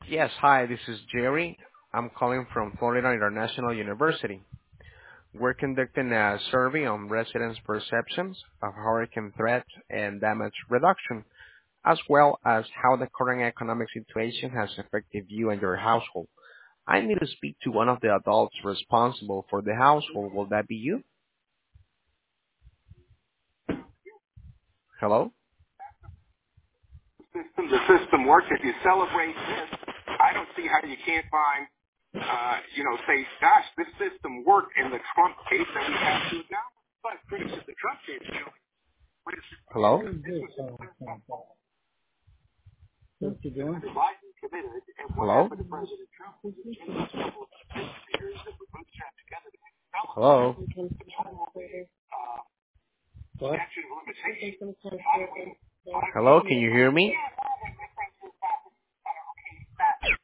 Yes, hi, this is Jerry. I'm calling from Florida International University. We're conducting a survey on residents' perceptions of hurricane threats and damage reduction, as well as how the current economic situation has affected you and your household. I need to speak to one of the adults responsible for the household. Will that be you? Hello? The system works. If you celebrate this, I don't see how you can't find, say, gosh, this system worked in the Trump case that we have to now. But critics of the Trump case, wait a second, Hello? this was What you doing? Biden committed, and what Hello? happened to President Trump was the years that we both sat together to tell us Hello? the total What? statute of limitations. Hello, can you hear me?